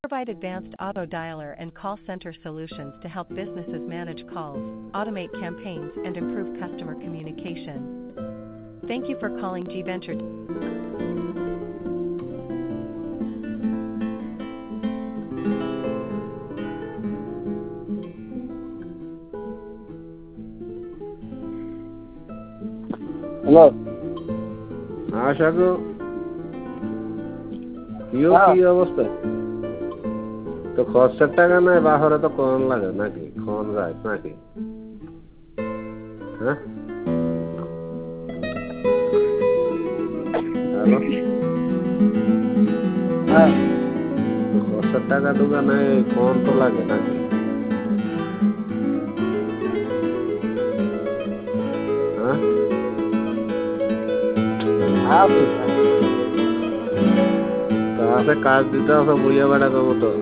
Provide advanced auto dialer and call center solutions to help businesses manage calls, automate campaigns, and improve customer communication. Thank you for calling G Venture. Hello আশাকু কি অবস্থা তো খরচের টাকা নাই বাহরে তো কোন লাগে নাকি কোন যায় নাকি হ্যাঁ হ্যালো হ্যাঁ খরচের টাকা টুকা নাই কোন তো লাগে নাকি হ্যাঁ হ্যাঁ কাছে কাজ দিতে হবে বুঝে বেড়া দেবো তো